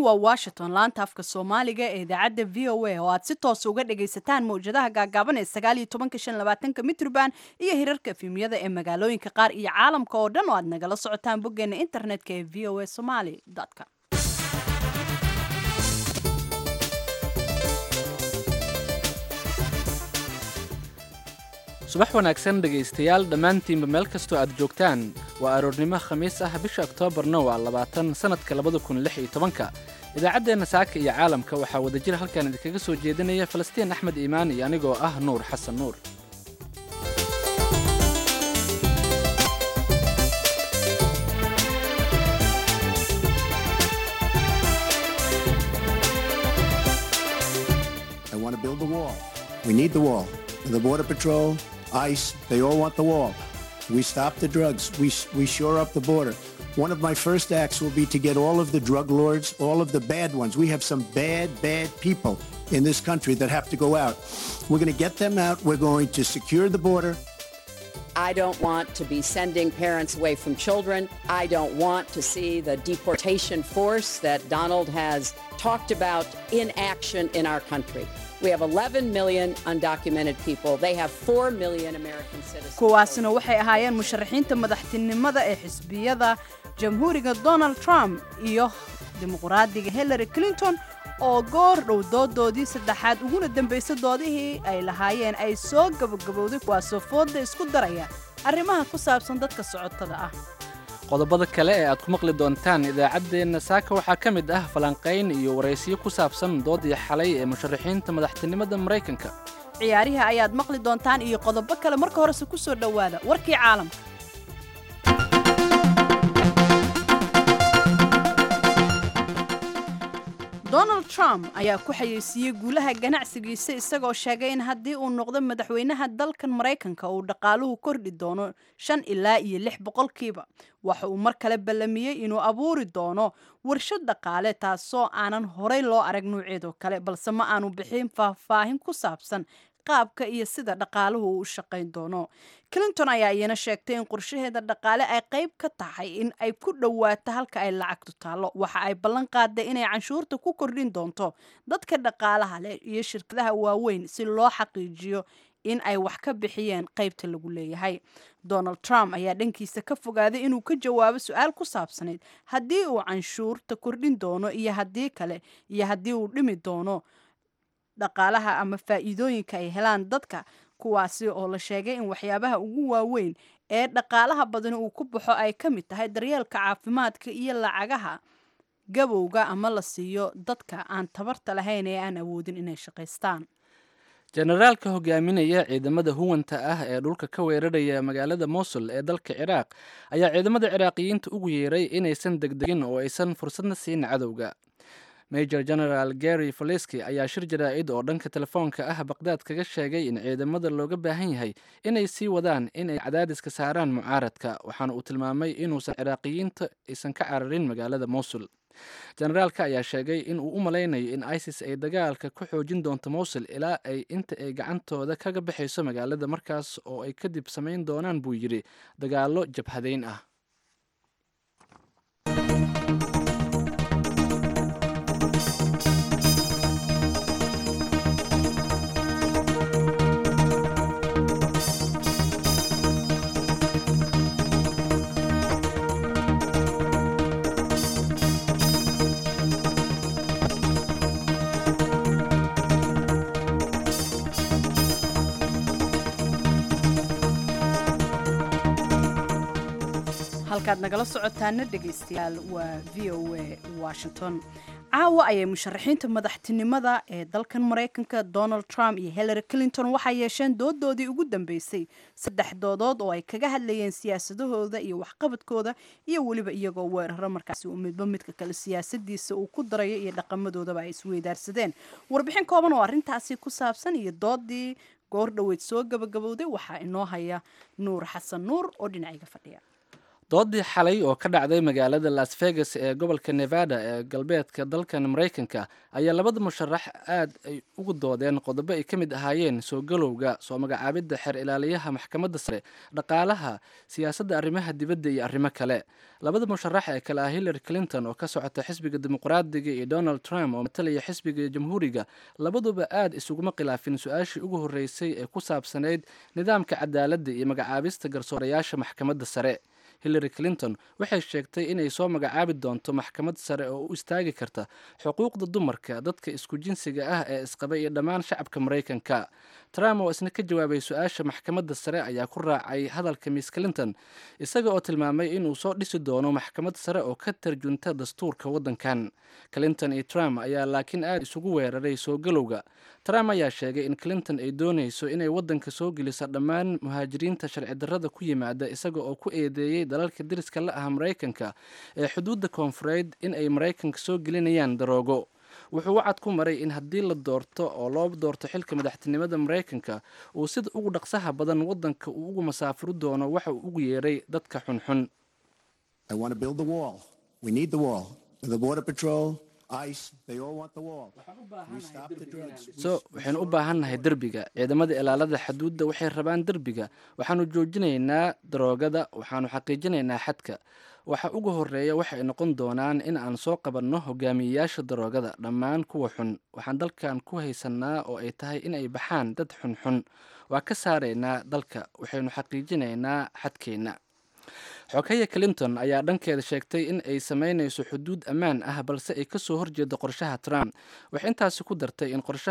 waa Washington laanta afka Soomaaliga ee idaacadda VOA oo aad si toos uga dhagaysataan mowjadaha gaagaaban ee 19:25 mitrban iyo hirarka efemyada ee magaalooyinka qaar iyo caalamka oo dhan oo aad nagala socotaan boggeena internetka ee voasomali.com. subax wanaagsan dhegaystayaal dhammaantiinba meel kastoo aad joogtaan waa aroornimo khamiis ah bisha oktoobarna waa 20 sanadka 2016 idaacaddeenna saaka iyo caalamka waxaa wadajir halkan idinkaga soo jeedinaya falastiin axmed iimaan iyo anigoo ah nuur xasan nuur The Border Patrol, ICE, they all want the wall. We stop the drugs. We shore up the border. One of my first acts will be to get all of the drug lords, all of the bad ones. We have some bad people in this country that have to go out. We're going to get them out. We're going to secure the border. I don't want to be sending parents away from children. I don't want to see the deportation force that Donald has talked about in action in our country. We have 11 million undocumented people. They have 4 million American citizens. kuwaasina waxay ahaayeen musharaxiinta madaxtinimada ee xisbiyada jamhuuriga Donald Trump iyo dimuqraadiga Hillary Clinton oo goor dhow doodoodii saddexaad uguna dambeysay doodihii ay lahaayeen ay soo gabagabowday kuwaasoo fooda isku daraya arrimaha ku saabsan dadka socotada ah. qodobada kale ee aad ku maqli doontaan idaacaddeenna saaka waxaa ka mid ah falanqayn iyo waraysiyo ku saabsan doodii xalay ee musharaxiinta madaxtinimada Mareykanka. ciyaarihi ayaad maqli doontaan iyo qodobo kale marka horese ku soo dhawaada warkii caalamka. Donald Trump ayaa ku xayeysiiyay guulaha ganacsigiisa isagoo sheegay in haddii uu noqdo madaxweynaha dalkan Mareykanka uu dhaqaaluhu kordhi doono 5 ilaa 6%. waxa uu mar kale ballamiyay inuu abuuri doono warshad dhaqaale taasoo aanan horey loo arag nooceedo kale balse ma aanu bixin faahfaahin ku saabsan qaabka iyo sida dhaqaaluhu uu u shaqayn doono. Clinton ayaa iyana sheegtay in qorshaheeda dhaqaale ay qayb ka tahay in ay ku dhawaato halka ay lacagtu taalo. Waxa ay ballan qaaday inay canshuurta ku kordhin doonto dadka dhaqaalaha leh iyo shirkadaha waaweyn si loo xaqiijiyo in ay wax ka bixiyeen qaybta lagu leeyahay. Donald Trump ayaa dhankiisa ka fogaaday inuu ka jawaabo su'aal ku saabsanayd haddii uu canshuurta kordhin doono iyo haddii kale iyo haddii uu dhimi doono dhaqaalaha ama faa'iidooyinka ay helaan dadka kuwaasi oo la sheegay in waxyaabaha ugu waaweyn ee dhaqaalaha badan uu ku baxo ay ka mid tahay daryeelka caafimaadka iyo lacagaha gabowga ama la siiyo dadka aan tabarta lahayn ee aan awoodin inay shaqaystaan. generaalka hogaaminaya ciidamada huwanta ah ee dhulka ka weeraraya magaalada Mosul ee dalka Ciraaq ayaa ciidamada Ciraaqiyiinta ugu yeeray inaysan degdegin oo aysan fursadna siin cadowga. Major General Gary Faleski ayaa shir jaraa'id oo dhanka telefoonka ah Baghdad kaga sheegay in ciidamada looga baahan yahay inay sii wadaan inay cadaadiska saaraan mucaaradka waxaana uu tilmaamay inuusan Ciraaqiyiinta aysan ka cararin magaalada Mosul. Generaalka ayaa sheegay in uu u maleynayo in ISIS ay dagaalka ku xoojin doonto Mosul ilaa ay inta ay gacantooda kaga baxayso magaalada markaas oo ay kadib samayn doonaan buu yiri dagaalo jabhadeyn ah. halkaad nagala socotaana dhegaystayaal waa VOA Washington. caawa ayay musharaxiinta madaxtinimada ee dalkan Mareykanka Donald Trump iyo Hillary Clinton waxay yeesheen doodoodii ugu dambeysay 3 doodood oo ay kaga hadlayeen siyaasadahooda iyo waxqabadkooda iyo waliba iyagoo weeraro markaasi midba midka kale siyaasadiisa uu ku darayo iyo dhaqamadoodaba ay isweydaarsadeen. warbixin kooban oo arrintaasi ku saabsan iyo doodii goor dhaweyd soo gabagabowday waxaa inoo haya Nuur Xasan Nuur oo dhinacayga fadhiya. doodii xalay oo ka dhacday magaalada las vegas ee gobolka nevada ee galbeedka dalkan maraykanka ayaa labada musharax aad ay ugu doodeen qodobo ay ka mid ahaayeen soo galowga soo magacaabidda xeer ilaaliyaha maxkamadda sare dhaqaalaha siyaasadda arrimaha dibadda iyo arrimo kale labada musharax ee kale ah hillary clinton oo ka socota xisbiga dimuqraadiga iyo donald trump oo matalaya xisbiga jamhuuriga labaduba aad isuguma khilaafin su-aashii ugu horreysay ee ku saabsanayd nidaamka cadaaladda iyo magacaabista garsoorayaasha maxkamadda sare hillary clinton waxay sheegtay inay soo magacaabi doonto maxkamad sare oo u istaagi karta xuquuqda dumarka dadka isku jinsiga ah ee isqaba iyo dhammaan shacabka maraykanka trump oo isna ka jawaabay su-aasha maxkamadda sare ayaa ku raacay hadalka miss clinton isaga oo tilmaamay inuu soo dhisi doono maxkamad sare oo ka tarjunta dastuurka waddankan clinton iyo trump ayaa laakiin aad isugu weeraray soo galowga trump ayaa sheegay in clinton ay doonayso inay waddanka soo geliso dhammaan muhaajiriinta sharci darrada ku yimaada isaga oo ku eedeeyey dalalka deriska la ah maraykanka ee xuduudda koonfureed in ay maraykanka soo gelinayaan daroogo wuxuu wacad ku maray in haddii la doorto oo loo doorto xilka madaxtinimada maraykanka uu sida ugu dhaqsaha badan waddanka uu ugu masaafuri doono waxa uu ugu yeeray dadka xunxun waxaynu u baahannahay derbiga ciidamada ilaalada xuduudda waxay rabaan derbiga waxaanu joojinaynaa daroogada waxaanu xaqiijinaynaa xadka waxa ugu horeeya waxay noqon doonaan in aan soo qabanno hogaamiyeyaasha daroogada dhammaan kuwa xun waxaan dalkan ku haysanaa oo ay tahay in ay baxaan dad xunxun waa ka saaraynaa dalka waxaynu xaqiijinaynaa xadkeenna xoghaye clinton ayaa dhankeeda sheegtay in ay sameynayso xuduud ammaan ah balse ay kasoo horjeedo qorshaha trump waxay intaasi ku dartay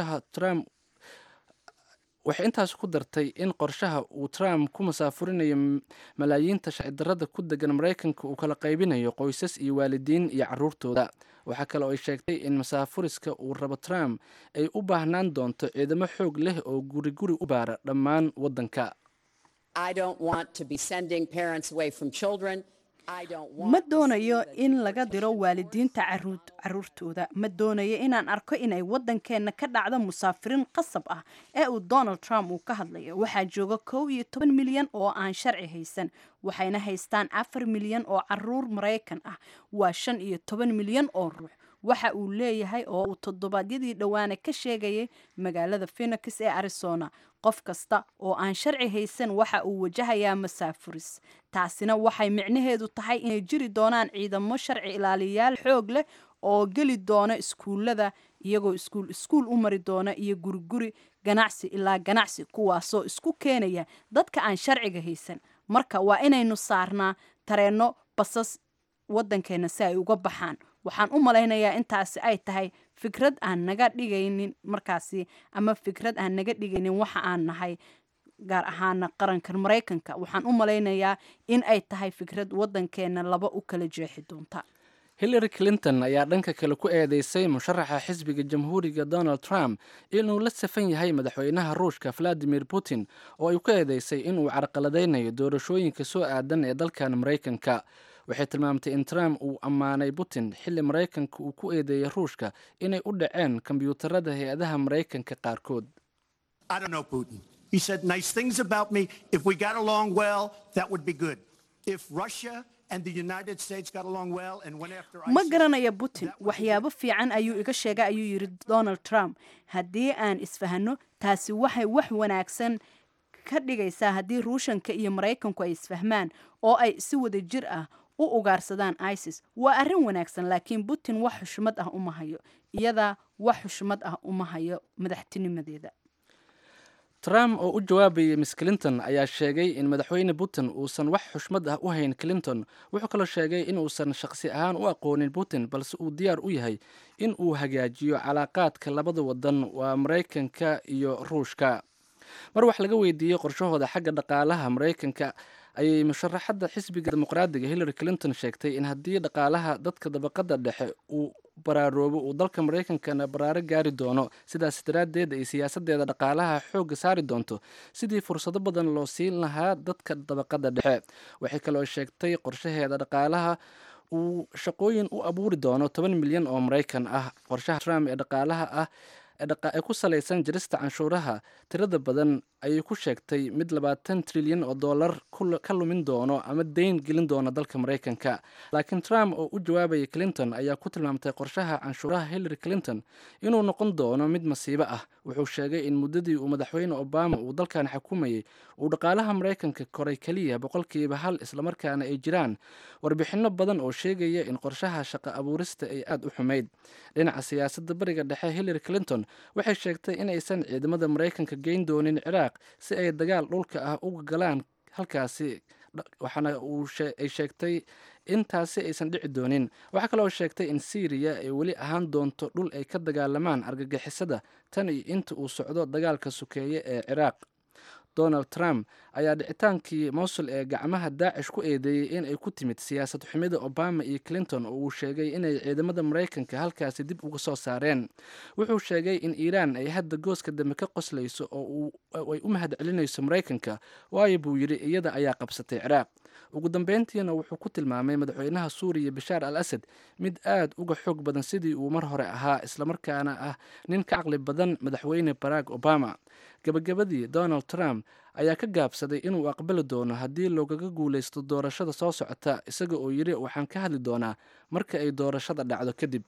in qorshaha uu trump ku masaafurinayo malaayiinta sharcidarrada ku degan maraykanka uu kala qaybinayo qoysas iyo waalidiin iyo caruurtooda waxaa kale oo ay sheegtay in masaafuriska uu rabo trump ay u baahnaan doonto ciidamo xoog leh oo guri guri u baara dhammaan waddanka ma doonayo in laga diro waalidiinta caruurtooda ma doonayo inaan arko inay waddankeenna ka dhacdo musaafiriin qasab ah ee uu donald trump uu ka hadlayo waxaa jooga 11 milyan oo aan sharci haysan waxayna haystaan 4 milyan oo caruur maraykan ah waa 15 milyan oo ruux waxa uu leeyahay oo uu toddobaadyadii dhowaana ka sheegayay magaalada Phoenix ee Arizona qof kasta oo aan sharci haysan waxa uu wajahayaa masaafuris taasina waxay micnaheedu tahay inay jiri doonaan ciidamo sharci ilaaliyaal xoog leh oo geli doona iskuulada iyagoo iskuul u mari doona iyo guriguri ganacsi ilaa ganacsi kuwaasoo isku keenaya dadka aan sharciga haysan marka waa inaynu saarnaa tareeno basas waddankeena si ay uga baxaan waxaan u malaynayaa intaasi ay tahay fikrad aan naga dhigaynin markaasi ama fikrad aan naga dhigaynin waxa aan nahay gaar ahaana qarankan maraykanka waxaan u malaynayaa in ay tahay fikrad waddankeena laba u kala jeexi doonta hillary clinton ayaa dhanka kale ku eedeysay musharaxa xisbiga jamhuuriga donald trump inuu la safan yahay madaxweynaha ruushka valadimir putin oo ay ku eedeysay inuu carqaladaynayo doorashooyinka soo aadan ee dalkan maraykanka waxay tilmaamtay in trump uu ammaanay putin xilli maraykanka uu ku eedeeyay ruushka inay u dhaceen kombiyuutarada hay-adaha maraykanka qaarkood ma garanaya putin waxyaabo fiican ayuu iga sheegay ayuu yidhi donald trump haddii aan isfahano taasi waxay wax wanaagsan ka dhigaysaa haddii ruushanka iyo maraykanku ay isfahmaan oo ay si wada jir ah u ugaarsadaan isis waa arrin wanaagsan laakiin putin wax xushmad ah uma hayo iyadaa wax xushmad ah uma hayo madaxtinimadeeda trump oo u jawaabayay miss clinton ayaa sheegay in madaxweyne putin uusan wax xushmad ah u hayn clinton wuxuu kaloo sheegay inuusan shaqsi ahaan u aqoonin putin balse uu diyaar u yahay in uu hagaajiyo calaaqaadka labada wadan waa maraykanka iyo ruushka mar wax laga weydiiyey qorshahooda xagga dhaqaalaha maraykanka ayay musharaxadda xisbiga dimuqraadiga hillary clinton sheegtay in haddii dhaqaalaha dadka dabaqada dhexe uu baraarobo uu dalka maraykankana baraaro gaari doono sidaas daraaddeed ay siyaasadeeda dhaqaalaha xoogga saari doonto sidii fursado badan loo siin lahaa dadka dabaqada dhexe waxay kaloo sheegtay qorshaheeda dhaqaalaha uu shaqooyin u abuuri doono 10 milyan oo maraykan ah qorshaha trump ee dhaqaalaha ah ee ku salaysan jirista canshuuraha tirada badan ayay ku sheegtay mid 20 trilyan oo dollar ka lumin doono ama deyn gelin doona dalka maraykanka. laakiin Trump oo u jawaabaya Clinton ayaa ku tilmaamtay qorshaha canshuuraha Hillary Clinton inuu noqon doono mid masiibo ah. wuxuu sheegay in muddadii uu madaxweyne Obama uu dalkan xukumayay uu dhaqaalaha maraykanka koray kaliya 1% islamarkaana ay jiraan warbixino badan oo sheegaya in qorshaha shaqo abuurista ay aad u xumayd. dhinaca siyaasadda bariga dhexe, Hillary Clinton waxay sheegtay inaysan ciidamada maraykanka geyn doonin Ciraaq si ay dagaal dhulka ah uga galaan halkaasi, waxaana ay sheegtay in taasi aysan dhici doonin. waxaa kaloo sheegtay in Syria ay weli ahaan doonto dhul ay ka dagaalamaan argagixisada tan iyo inta uu socdo dagaalka sokeeye ee Ciraaq. Donald Trump ayaa dhicitaankii Mosul ee gacmaha Daacish ku eedeeyey in ay ku timid siyaasad xumida Obama iyo Clinton oo uu sheegay inay ciidamada Maraykanka halkaasi dib uga soo saareen. wuxuu sheegay in Iiraan ay hadda gooska dambe ka qoslayso oo ay u mahadcelinayso Maraykanka, waayo buu yidhi iyada ayaa qabsatay Ciraaq. ugu dambeyntiina wuxuu ku tilmaamay madaxweynaha Suuriya Bashaar al-Asad mid aad uga xoog badan sidii uu mar hore ahaa, islamarkaana ah nin ka caqli badan madaxweyne Barack Obama. gabagabadii, Donald Trump ayaa ka gaabsaday inuu aqbali doono haddii loogaga guulaysto doorashada soo socota, isaga oo yidhi waxaan ka hadli doonaa marka ay doorashada dhacdo kadib.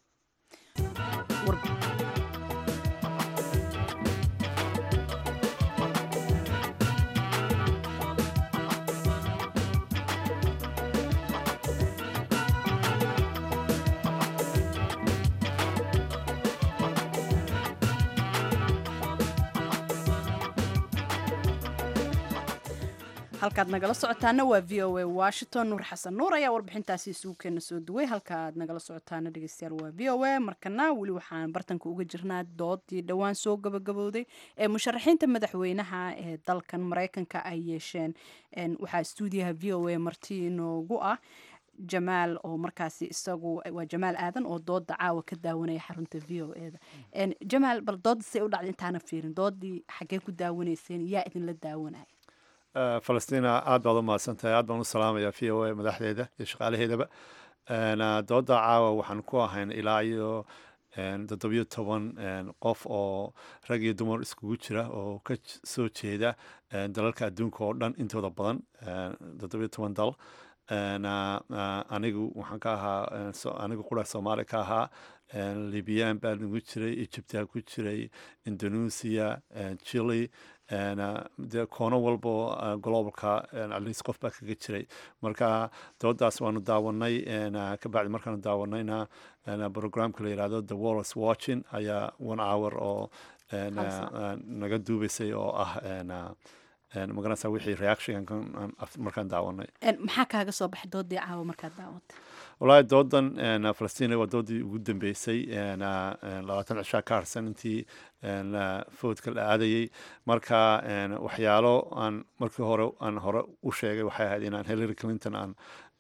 halkaad nagala socotaana waa v o a Washington. Nuur Xasan Nuur ayaa warbixintaasi isugu keena soo duway. halka aad nagala socotaana dhegeystayaal waa v o a. markana weli waxaan bartanka uga jirnaa doodii dhowaan soo gabagabowday ee musharaxiinta madaxweynaha ee dalkan Maraykanka ay yeesheen. waxaa stuudiyaha v o a marti inoogu ah Jamaal oo markaasi isagu waa Jamaal Aadan oo dooda caawa ka daawanaya xarunta v o a-da. Jamaal, bal doodda say u dhacday intaana fiirin, doodii xaggee ku daawanayseen, yaa idinla daawanaya? falastiin aad baad u mahadsantahay. aad baan u salaamayaa v o a madaxdeeda iyo shaqaalaheedaba. dooda caawa waxaan ku ahayn ilaa iyo 17 qof oo rag iyo dumar iskugu jira oo ka soo jeeda dalalka adduunka oo dhan intooda badan 17 dal. anigu waxaan ka ahaa anigu qura Soomaali ka ahaa. Libyan baa nagu jiray, Egyptia ku jiray, Indonesia, Chile, de koono walbo globalka at least qof baa kaga jiray. marka doodaas waanu daawanay. ka bacdi markaanu daawanayna programka la yidhaahdo The World is Watching ayaa 1 hour oo naga duubaysay oo ah magaranaysaa wixii reaction markaan daawanay. maxaa kaaga soo baxay doodii caawa markaad daawatay? wallaahi doodan Falastiin waa doodii ugu dambeysay 20 cishaa ka harsan intii foodka la aadayay. marka waxyaalo aan markii hore u sheegay waxay ahayd inaan Hillary Clinton aan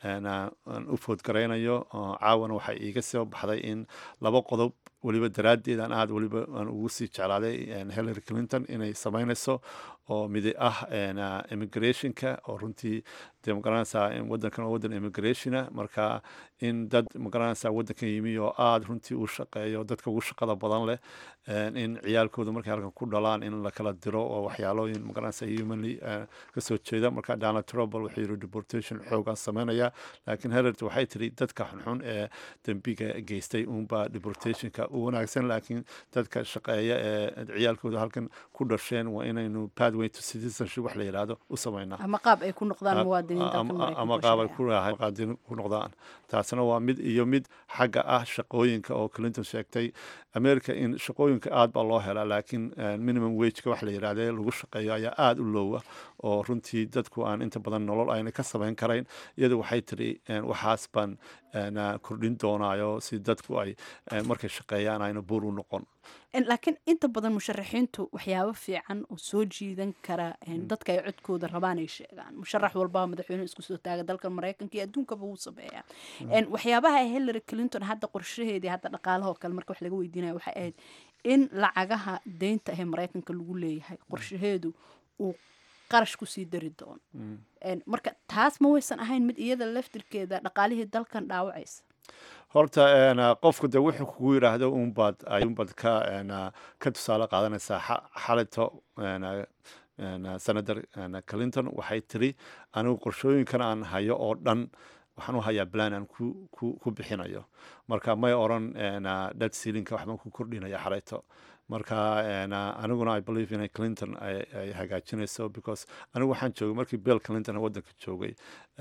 u foodgaraynayo. caawana waxay iiga soo baxday in 2 qodob weliba daraaddeed aan aad weliba aan ugu sii jeclaaday Hillary Clinton inay samaynayso oo mid ah immigrationka oo runtii dee magaranaysaa in waddankan oo waddan immigrationa. marka in dad magaranaysaa waddankan yimi oo aad runtii u shaqeeyo dadka ugu shaqada badan leh in ciyaalkooda markay halkan ku dhalaan in la kala diro oo waxyaalooyin magaranaysaa humanly ka soo jeeda. marka Donald Trump wuxuu yidhi deportation xoogaan samaynaya, laakiin Hillary waxay tiri dadka xunxun ee dembiga geystay uunbaa deportationka u wanaagsan, laakiin dadka shaqeeya ee ciyaalkooda halkan ku dhasheen waa inaynu pathway to citizenship wax la yidhaahdo u samaynaa ama qaab ay ku noqdaan muwaadiniin dalka Maraykanka ama qaab ay ku noqdaan. taasina waa mid iyo mid xagga ah shaqooyinka oo Clinton sheegtay America in shaqooyinka aad baa loo helaa, laakiin minimum wageka wax la yidhaahdo lagu shaqeeyo ayaa aad u loowa oo runtii dadku aan inta badan nolol ayna ka samayn karayn. iyadu waxay tiri waxaas baan kordhin doonaayo si dadku ay markay shaqeeyaan ayna buur u noqon. laakiin inta badan musharaxiintu waxyaabo fiican oo soo jiidan kara dadka ay codkooda rabaan ay sheegaan. musharax walba madaxweyne isku soo taaga dalka Maraykanka iyo adduunkaba uu sameeyaa. waxyaabaha Hillary Clinton hadda qorshaheedii hadda dhaqaalaha oo kale marka wax laga weydiinayo waxay ahayd in lacagaha deynta ee Maraykanka lagu leeyahay qorshaheedu uu qarash ku sii dari doono. marka taas ma waysan ahayn mid iyada laftirkeeda dhaqaalihii dalkan dhaawacaysa? horta qofku de wuxuu kugu yidhaahdo unbaad ka tusaale qaadanaysaa xalito senator clinton waxay tiri anigu qorshooyinkan aan hayo oo dhan waxaan u hayaa plan aan ku bixinayo marka may oran debt ceilinka waxbaan ku kordhinaya xalito marka aniguna I believe in Clinton ay hagaajinayso because anigu waxaan joogay markii Bill Clinton waddanka joogay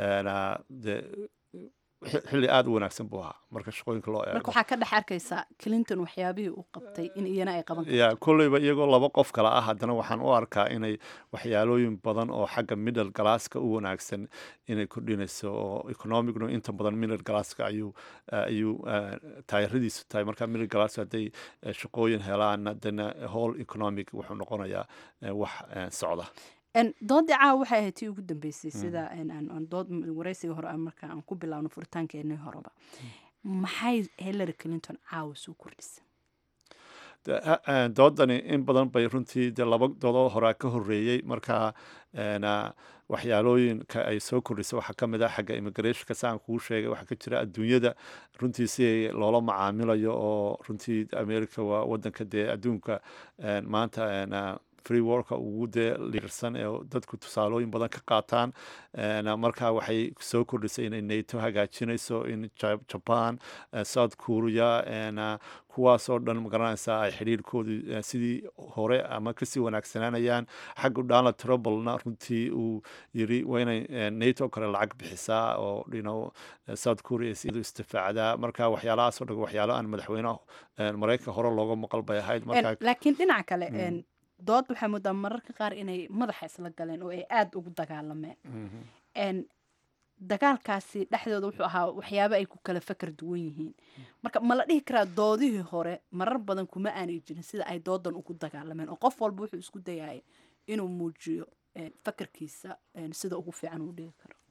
xilli aad u wanaagsan buu ahaa marka shaqooyinka loo eego marka waxaa ka dhex arkaysaa Clinton waxyaabihii uu qabtay in iyana ay qaban ya kolleyba iyagoo laba qof kale ah haddana waxaan u arkaa inay waxyaalooyin badan oo xagga middle glasska u wanaagsan inay kordhinayso oo economicnu inta badan middle glasska ayuu taayiradiisu tahay marka middle glass hadday shaqooyin helaan haddana whole economic wuxuu noqonayaa wax socda doodii caawa waxay ahayd tii ugu dambeysay sida dood waraysiga hore marka aan ku bilaawno furitaankeenii horeba maxay Hillary Clinton caawa soo kordhisay doodani in badan bay runtii de laba doodoo horaa ka horeeyey marka waxyaalooyinka ay soo kordhisay waxaa ka mid ah xagga immigrationka saan kuu sheegay waxaa ka jira adduunyada runtii si loola macaamilayo oo runtii America waa wadanka dee adduunka maanta free worka ugu dee liirsan ee dadku tusaalooyin badan ka qaataan marka waxay soo kordhisay inay NATO hagaajinayso in Japan South Korea kuwaasoo dhan magaranaysaa ay xidhiirkoodu sidii hore ama kasii wanaagsanaanayaan xagga Donald Trumpna runtii uu yiri waa inay NATO kale lacag bixisaa oo South Korea sidii istifaacdaa marka waxyaalahaas oo dhan waxyaalo aan madaxweynaha Mareykanka hore looga maqal bay ahayd marka laakiin dhinaca kale dood waxaa moodaa mararka qaar inay madaxa isla galeen oo ay aada ugu dagaalameen dagaalkaasi dhexdooda wuxuu ahaa waxyaabo ay ku kala fakar duwan yihiin marka ma la dhihi karaa doodihii hore marar badan kuma aanay jirin sida ay doodan ugu dagaalameen oo qof walba wuxuu isku dayay inuu muujiyo fakarkiisa sida ugu fiican uu dhigi karo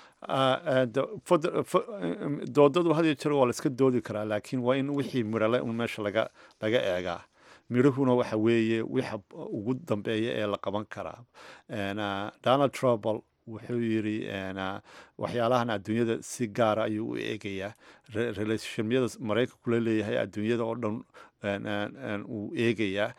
doodadu had iyo jeer waa la iska doodi karaa laakiin waa in wixii mirale un meesha laga eegaa midhuhuna waxa weeye waxa ugu dambeeya ee la qaban karaa Donald Trump wuxuu yiri waxyaalahan adduunyada si gaar ah ayuu u eegayaa relationshipyada Mareykanku kula leeyahay adduunyada oo dhan uu eegayaa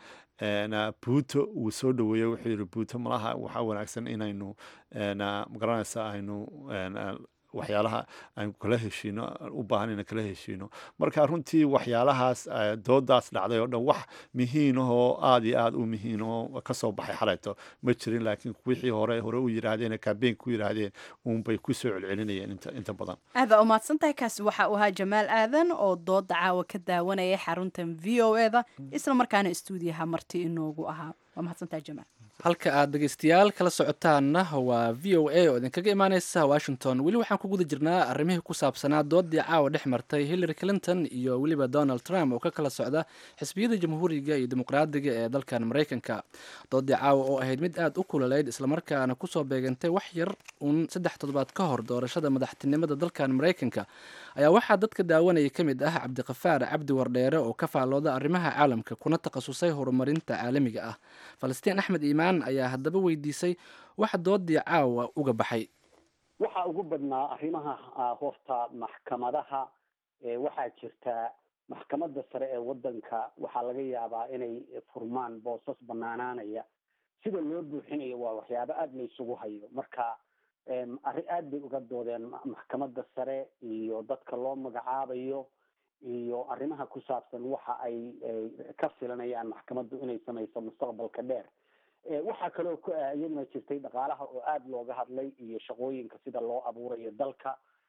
Puto uu soo dhaweeyay wuxuu yiri Puto malaha waxa wanaagsan inaynu magaranaysaa aynu waxyaalaha aan kala heshiino u baahan in kala heshiino marka runtii waxyaalahaas doodaas dhacday oo dhan wax muhiim ah oo aad iyo aad u muhiim oo ka soo baxay xalayto ma jirin laakiin wixii hore u yiraahdeen campaign ku yiraahdeen bay ku soo celcelinayeen inta badan aad u mahadsantahay kaasi waxa uu ahaa Jamaal Aadan oo dooda caawa ka daawanaya xaruntan VOA-da isla markaana stuudiyaha marti inoogu ahaa waa mahadsantahay Jamaal halka aad dhegeystayaal kala socotaanna waa VOA oo idinkaga imaaneysa Washington weli waxaan ku guda jirnaa arrimihii ku saabsanaa doodii caawa dhex martay Hillary Clinton iyo weliba Donald Trump oo ka kala socda xisbiyada jamhuuriga iyo dimuqraadiga ee dalkan Mareykanka doodii caawa oo ahayd mid aad u kululayd isla markaana ku soo beegantay wax yar 3 toddobaad ka hor doorashada madaxtinimada dalkan Mareykanka ayaa waxaa dadka daawanaya ka mid ah Cabdiqafaar Cabdi Wardheere oo ka faalooda arrimaha caalamka kuna takhasusay horumarinta caalamiga ah Falastiin Axmed Iimaan ayaa haddaba weydiisay waxa doodii caawa uga baxay waxa ugu badnaa arrimaha horta maxkamadaha waxaa jirta maxkamadda sare ee waddanka waxaa laga yaabaa inay furmaan boosas bannaanaanaya sida loo buuxinayo waa waxyaabo aada la isugu hayo marka arrin aad bay uga doodeen maxkamadda sare iyo dadka loo magacaabayo iyo arrimaha ku saabsan waxa ay ka filanayaan maxkamaddu inay samayso mustaqbalka dheer waxaa kaloo iyaduna jirtay dhaqaalaha oo aada looga hadlay iyo shaqooyinka sida loo abuurayo dalka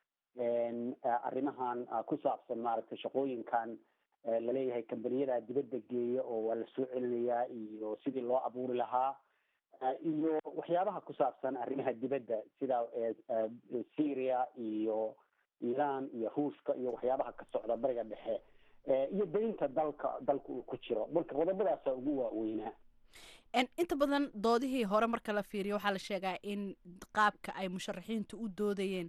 arrimahan ku saabsan maaragtay shaqooyinkan laleeyahay kambaniyada dibadda geeya oo waa la soo celinayaa iyo sidii loo abuuri lahaa iyo waxyaabaha ku saabsan arrimaha dibadda sida Syria iyo Iran iyo Ruushka iyo waxyaabaha ka socda bariga dhexe iyo deynta dalka uu ku jiro marka qodobadaas ugu waaweynaa inta badan doodihii hore marka la fiiriyo waxaa la sheegaa in qaabka ay musharaxiintu u doodayeen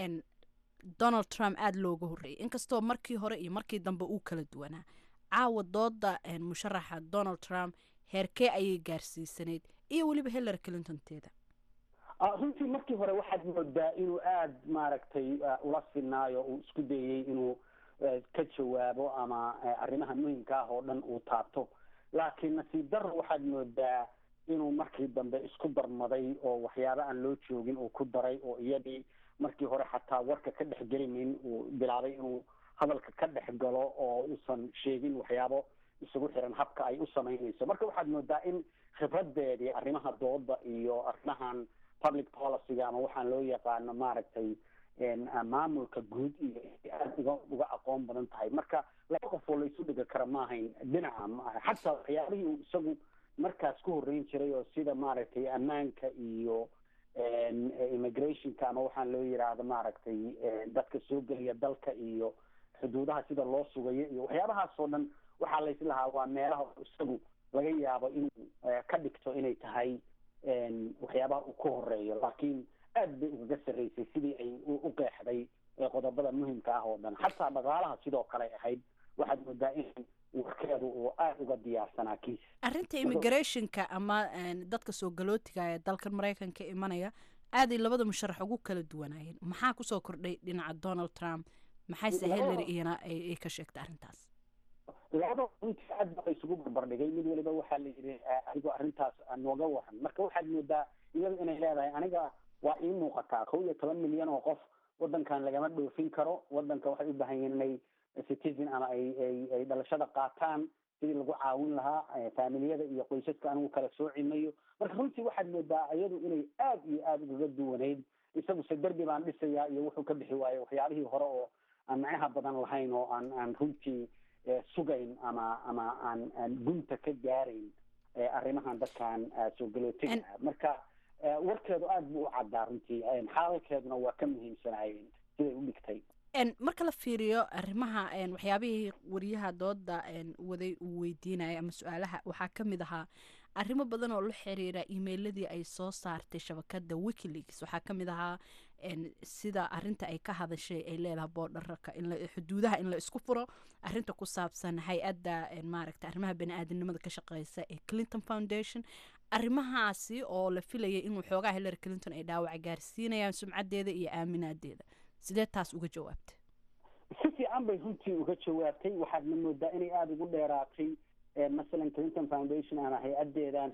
Donald Trump aad looga horreeyay inkastoo markii hore iyo markii dambe uu kala duwanaa caawa dooda musharaxa Donald Trump heerkee ayay gaarsiisaneyd iyo weliba Hillary Clinton teeda runtii markii hore waxaad moodaa inuu aada maaragtay ula sinaayo uu isku dayey inuu ka jawaabo ama arrimaha muhimka ah oo dhan uu taabto laakiin nasiib darro waxaad moodaa inuu markii dambe isku darmaday oo waxyaabo aan loo joogin uu ku daray oo iyadii markii hore xataa warka ka dhex gelinin uu bilaabay inuu hadalka ka dhex galo oo uusan sheegin waxyaabo isugu xiran habka ay u samaynayso marka waxaad moodaa in khibradeedii arrimaha dooda iyo arrimahan public policyga ama waxaan loo yaqaano maaragtay maamulka guud iyo aada uga aqoon badan tahay marka laba qof oo laysu dhigi kara maahayn dhinaca xataa waxyaabihii uu isagu markaas ku horreyn jiray oo sida maaragtay ammaanka iyo immigrationka ama waxaan loo yidhaahdo maaragtay dadka soo geliya dalka iyo xuduudaha sida loo sugayo iyo waxyaabahaasoo dhan waxaa layslahaa waa meelaha isagu laga yaabo inuu ka dhigto inay tahay waxyaabaha uu ku horeeyo laakiin aad bay ugaga sarreysay sidii ay u qeexday qodobada muhimka ah oo dhan xataa dhaqaalaha sidoo kale ahayd waxaad moodaa in warkeedu uu aada uga diyaarsanaa kiis arrinta immigrationka ama dadka soo galootiga ee dalkan maraykanka imanaya aaday labada musharax ugu kala duwanaayeen maxaa kusoo kordhay dhinaca donald trump maxayse hillary iyana ay ka sheegtay arrintaas labada runtii aad baa isugu barbardhigay mid waliba waxaa la yidhi adigoo arrintaas nooga waran marka waxaad moodaa iyada inay leedahay aniga waa ii muuqataa 11 milyan oo qof wadankan lagama dhoofin karo wadanka waxay u baahan yihiin inay citizen ama ay dhalashada qaataan sidii lagu caawin lahaa faamiliyada iyo qoysaska anigu kala soocimayo marka runtii waxaad moodaa iyadu inay aad iyo aada ugaga duwanayd isaguse derbi baan dhisayaa iyo wuxuu ka bixi waayo waxyaabihii hore oo aan macnaha badan lahayn oo aan runtii sugayn ama aan gunta ka gaarayn arrimahan dadkan soo galootiga marka warkeedu aada buu u caddaa runtii xaalalkeeduna waa ka muhiimsanaayeen siday u dhigtay marka la fiiriyo arrimaha waxyaabihii wariyaha dooda waday uu weydiinaya ama su-aalaha waxaa ka mid ahaa arrimo badan oo la xiriira emailadii ay soo saartay shabakada wikileaks waxaa ka mid ahaa sida arinta ay ka hadashay ay leedahay boodharaka xuduudaha in la isku furo arinta ku saabsan hay-adda maaragta arrimaha bani-aadamnimada ka shaqeysa ee clinton foundation arrimahaasi oo la filayay in waxoogaa hillary clinton ay dhaawac gaarsiinayaan sumcadeeda iyo aaminaadeeda sidee taas uga jawaabtay si fiican bay runtii uga jawaabtay waxaadna moodaa inay aada ugu dheeraatay masalan clinton foundation ama hay-adeedan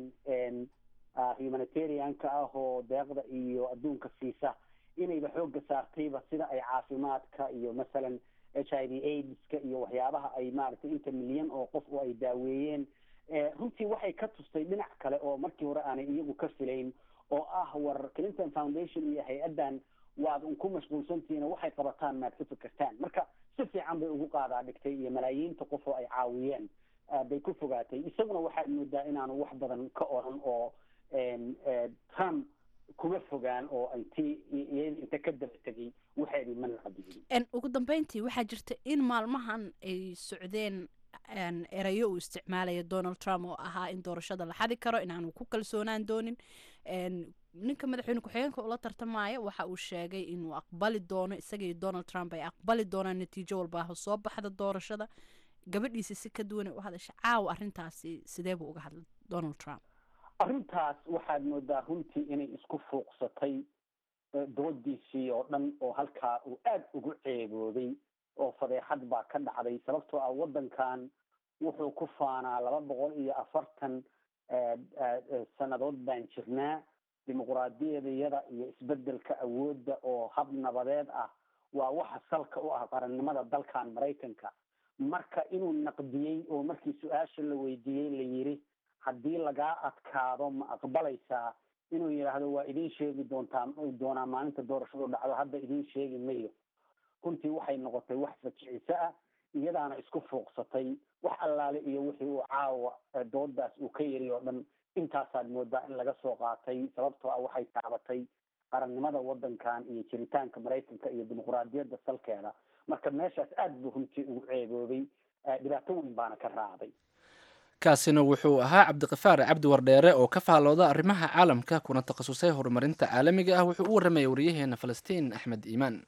humanitarianka ah oo deeqda iyo adduunka siisa inayba xooga saartayba sida ay caafimaadka iyo masalan HIV AIDSka iyo waxyaabaha ay maaragtay inta milyan oo qof oo ay daaweeyeen runtii waxay ka tustay dhinac kale oo markii hore aanay iyagu ka filayn oo ah war clinton foundation iyo hay-addan waad un ku mashquulsantihiin waxay qabataan maad ka fikirtaan marka si fiican bay ugu qaadaa dhigtay iyo malaayiinta qof oo ay caawiyeen bay ku fogaatay isaguna waxaad moodaa inaanu wax badan ka oran oo Trump kuma fogaan oo inta ka daba tegay waxaydii mana qadiyin ugu dambeyntii waxaa jirta in maalmahan ay socdeen erayo uu isticmaalaya donald trump oo ahaa in doorashada la xadi karo inaanu ku kalsoonaan doonin ninka madaxweyne ku-xigeenka ula tartamaya waxa uu sheegay inuu aqbali doono isaga iyo donald trump ay aqbali doonaan natiijo walba soo baxda doorashada gabadhiisa si ka duwan u hadasha caawa arrintaasi sidee buu uga hadlay donald trump arrintaas waxaad moodaa runtii inay isku fuuqsatay doodiisii oo dhan oo halkaa uu aada ugu ceebooday oo fadeexad baa ka dhacday sababtoo ah waddankan wuxuu ku faanaa 240 sannadood baan jirnaa dimuquraadiyadayada iyo isbedelka awoodda oo hab nabadeed ah waa waxa salka u ah qarannimada dalkan maraykanka marka inuu naqdiyey oo markii su-aasha la weydiiyey la yiri haddii lagaa adkaado ma aqbalaysaa inuu yidhaahdo waa idiin sheegi doonaa maalinta doorashadu dhacdo hadda idiin sheegi mayo runtii waxay noqotay wax fajiciso ah iyadaana isku fuuqsatay wax allaale iyo wixii uu caawa doodaas uu ka yiri oo dhan intaasaad moodaa in laga soo qaatay sababtoo ah waxay taabatay qarannimada waddankan iyo jiritaanka maraykanka iyo dimuquraadiyadda salkeeda marka meeshaas aad buu runtii ugu ceeboobay dhibaato weyn baana ka raacday kaasina wuxuu ahaa cabdiqafaar cabdi wardheere oo ka faallooda arrimaha caalamka kuna takhasusay horumarinta caalamiga ah wuxuu u warramayay waryaheena falastiin axmed iimaan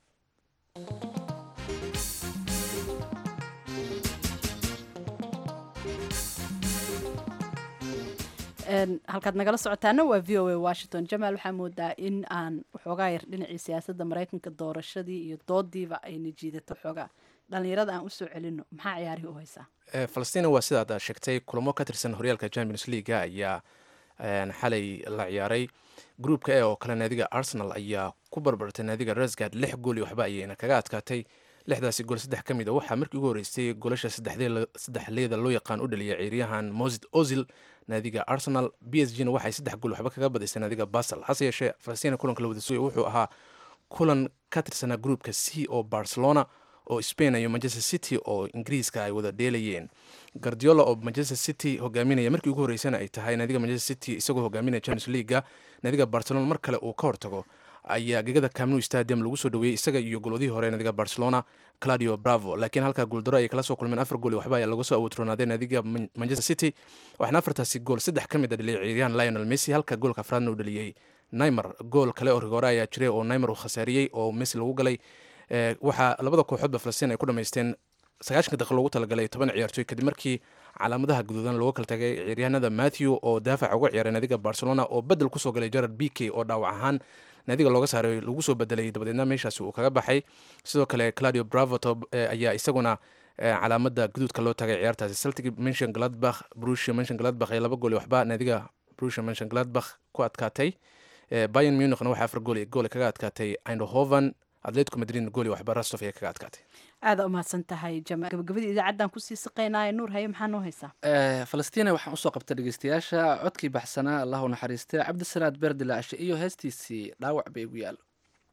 halkaad nagala socotaana waa v o a washington. jamaal, waxaa moodaa in aan waxoogaa yar dhinacii siyaasadda maraykanka doorashadii iyo doodiiba ayna jiidato waxoogaa dhalinyarada aan usoo celino. maxaa ciyaarihii u haysaa? falastiin waa sidaad sheegtay, kulamo ka tirsan horyaalka champions leaga ayaa xalay la ciyaaray. gruupka e oo kale naadiga arsenal ayaa ku barbartay naadiga rasgard 6 gool iyo waxba ayayna kaga adkaatay. 6daasi gool 3 ka mid a waxaa markii ugu horeysay goolasha saddexleeda loo yaqaan u dhaliyay ciyaaryahan Mesut Ozil naadiga Arsenal. PSG-na waxay 3 gool waxba kaga badisay naadiga Basel. hase yeeshee Falastiin kulanka la wada sugay wuxuu ahaa kulan ka tirsanaa gruupka C oo Barcelona oo Spain iyo Manchester City oo Ingiriiska ay wada dheelayeen. Guardiola oo Manchester City hogaaminaya markii ugu horeysana ay tahay naadiga Manchester City isagoo hogaaminaya Champions League. naadiga Barcelona mar kale uu ka hortago ayaa gegada Camp Nou Stadium lagu soo dhaweeyay isaga iyo goolodii hore naadiga Barcelona Claudio Bravo, laakiin halka gooldaro ay kala soo kulmeen 4 gool waxba ayaa lagu soo awoodroonaaday naadiga Manchester City. waxaana afartaasi gool 3 ka mid ah dhaliyay ciyaaryahan Lionel Messi, halka goolka afraadna uu dhaliyay Neymar. gool kale oo rigore ayaa jiray oo Neymar uu khasaariyay oo Messi lagu galay. waxaa labada kooxoodba Falastiin ay ku dhameysteen 90 daqiiqo loogu talagalay 10 ciyaartoy kadib markii calaamadaha guduudan looga kala tagay ciyaaryahanada Matthew oo daafac uga ciyaaray naadiga Barcelona oo bedel ku soo galay Gerard Piqué oo dhaawac ahaan naadiga looga saaray lagu soo bedelay dabadeedna meeshaasi uu kaga baxay. sidoo kale Claudio Bravo ayaa isaguna calaamada guduudka loo tagay ciyaartaasi. Celtic Mönchengladbach Borussia Mönchengladbach ay 2 gool iyo waxba naadiga Borussia Mönchengladbach ku adkaatay. Bayern Munich-na waxaa 4 gool iyo gool kaga adkaatay Eindhoven. Atletico Madrid gool iyo waxba Rostov ay kaga adkaatay. aad u mahadsan tahay jamaal. gabagabadii idaacadan ku sii saqeynaa. nuur haye maxaa noo haysaa? Falastiin waxaan usoo qabtay dhageystayaasha codkii baxsanaa Allahu naxariistay Cabdisalaad Berdilaash iyo heestiisii dhaawac bay igu yaalo.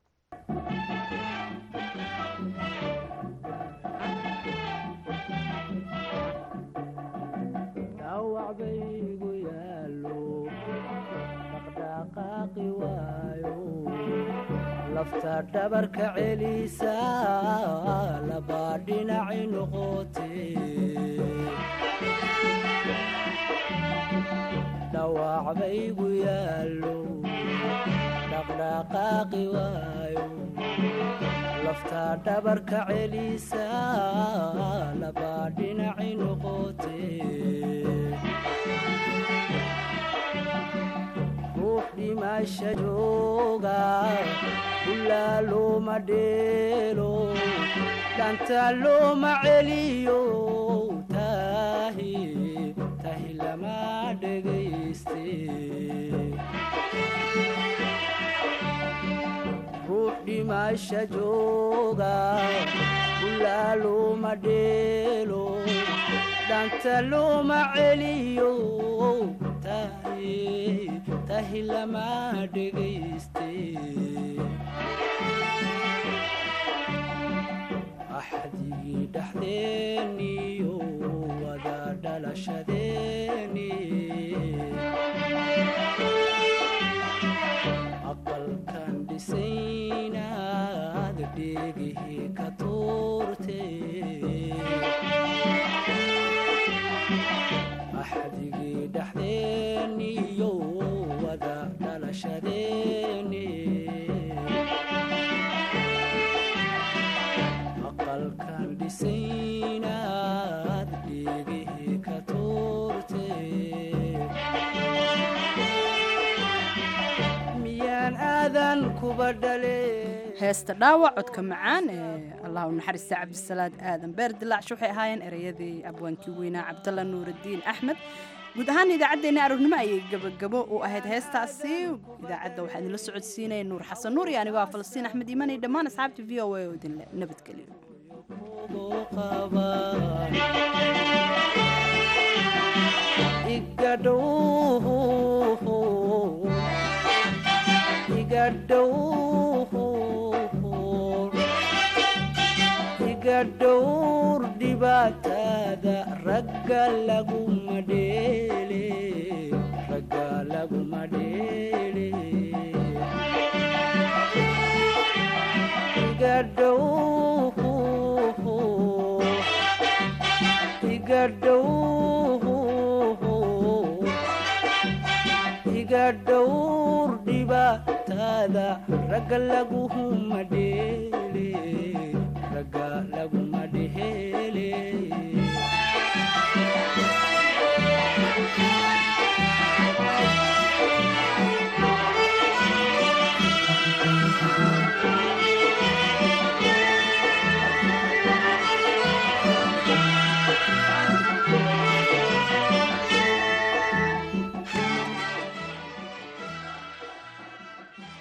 dhaawac bay igu yaalo dhaqdhaqaaqi waayo lafta dhabarka celisa laba dhinaci noqotee dhaawac baygu yaalo dhaqdhaqaaqi waayo lafta dhabarka celisa laba dhinaci noqotee ruux dhimasha jooga ulaa looma dheelo dhanta looma celiyo tahi lama dhegayste ruux dhimasha jooga ulaa looma dheelo dhanta looma celiyo tahi lama dhegayste axdigii dhexdeeniyo wada dhalashadeeni aqalkan dhisaynaad dhegihii ka tuurte axdigii dhexdeeniyo wada dhalashadeeni aqalkan dhisaynaad dhegihii ka tuurte miyaan aadan kuba dhale. heesta dhaawac codka macaan ee allah u naxariista Cabdisalaad aadan Berdilaash waxay ahaayeen ereyadii abwaankii weynaa Cabdalla Nuurudiin Axmed. guud ahaan idaacaddeenna aroornimo ayay gabagabo u ahayd heestaasi. idaacadda waxaa idinla socodsiinaya Nuur Xasan Nuur iyo anigoo Falastiin Axmed Iimaan iyo dhammaan asxaabta v o a oo idinle nabadgelyo. iga dhowr dhibaatada ragga laguma dheele iga dhowr dhibaatada ragga laguma dheele